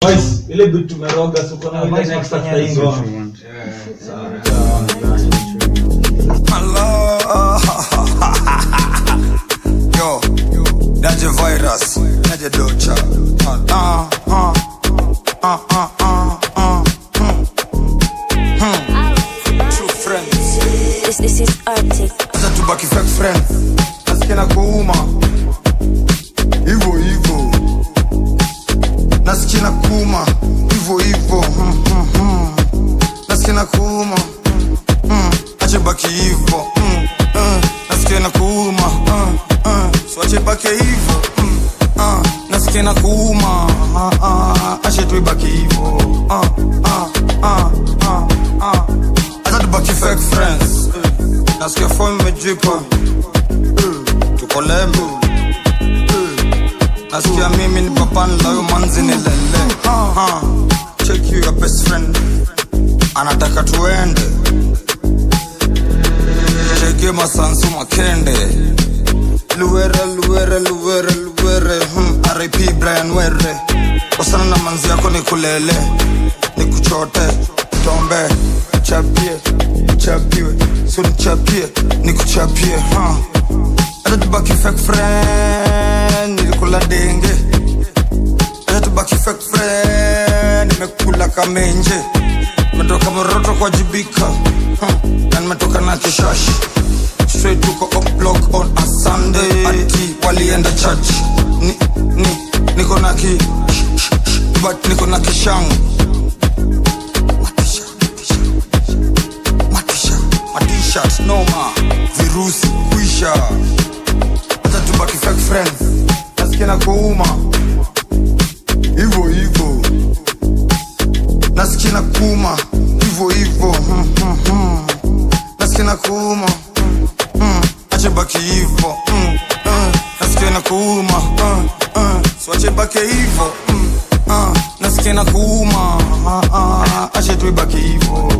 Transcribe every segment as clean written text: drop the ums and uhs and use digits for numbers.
Boys, ile bit tumeroga so kuna ile next after ingo. Yo, that's a virus. That's a docha. True friends. This is Arctic. Acha tubaki fake friends. Nasikia na kuuma. Ivo. Nasikia na kuuma. Ivo. Nasikia na kuuma. Acha baki ivo. Nasikia na kuuma. So acha baki ivo. Nasikia na kuuma. Acha tu baki ivo. Acha tubaki fake friends. Nasikia phone mejipa. Tuko lembo. Nasikia mimi ni papani layo manzi ni lele. Check you your best friend. Anataka tuende. Check you masansu makende. Luere. R.I.P. Brian Were. Wasana na manzi yako ni kulele. Ni kuchote. Tombe. Chapiwe. Suni chapie. Ni kuchapie. Acha tubaki fake friend. Nilikula denge. Acha tubaki fake friend. Nimekula kamenje. Nimetoka moroto kwa jibika. Na nimetoka na kishashi. Straight to go up block on a Sunday. Ati walienda church. Niko na ki but niko na kishangu. Matisha noma. Virusi kuisha. Acha tubaki fake friends. Nasikia na kuuma. Ivo. Nasikia na kuuma. Ivo. Nasikia na kuuma. Acha baki ivo. Nasikia na kuuma. So acha baki ivo. Nasikia na kuuma. Acha tu baki ivo.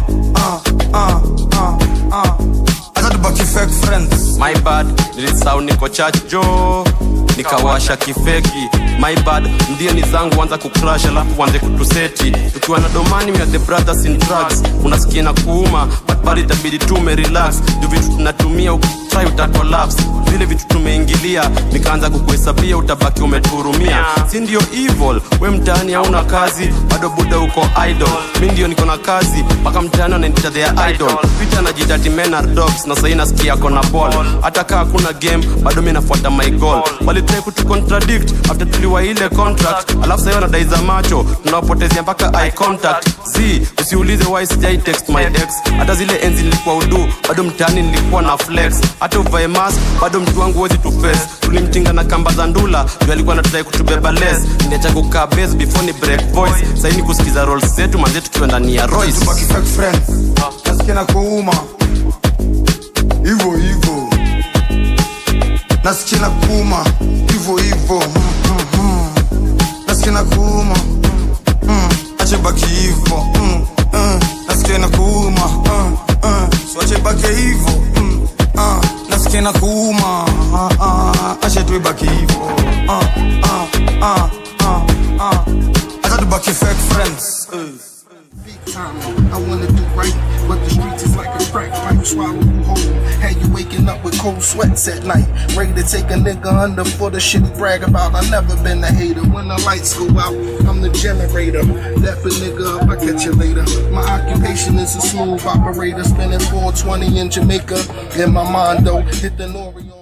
Acha tu baki fake friends. My bad, nilisahau niko church Joe. Nikawasha kifeki. My bad, ndio ni zangu anza kucrash alafu anze kutuseti. Tukiwa na domani we are the brothers in drugs. Unasikia na kuuma, but bali itabidi tume relax. Ndio vitu tunatumia try utacollapse. Vile vitu tumeingilia, nikaanza kukuhesabia utabaki umeturumia. Si ndio evil, we mtaani hauna kazi, bado buda uko idol. Mimi ndio niko na kazi, mpaka mtaani wanaita their idol. Peter na jitati men are dogs, na sasa nasikia kona ball. Hata kama hakuna game, bado mimi nafuata my goal. Walitaka kutu contradict after tuliwa ile contract, alafu sasa wanadai za macho, tunawapotezea mpaka eye contact. Usiulize why sijai text my ex, hata zile enzi nilikuwa udu, bado mtaani nilikuwa na flex. Hata uvae mask, bado mtu wangu wezi tu face. Tulimtinga na kamba za ndula, ndio alikuwa anataka kutubeba less. Niacha kukaa base before ni break voice. Sasa ni kusikiza rolls zetu manze tukiwa ndani ya Royce. Tubaki fake friends. Nasikia na kuuma. Ivo. Nasikia na kuuma. Ivo. Nasikia na kuuma. Acha baki ivo. Nasikia na kuuma. So acha baki ivo. Nasikia na kuuma. Acha tu baki ivo. Acha tu baki fake friends. I wanna do right, but the streets is like a crack pipe, swallow you whole. Had you waking up with cold sweats at night, ready to take a nigga under for the shit he brag about. I never been a hater. When the lights go out, I'm the generator. Dap a nigga up, I catch you later. My occupation is a smooth operator, spinning 420 in Jamaica. In my mind though, hit the L'Oreal.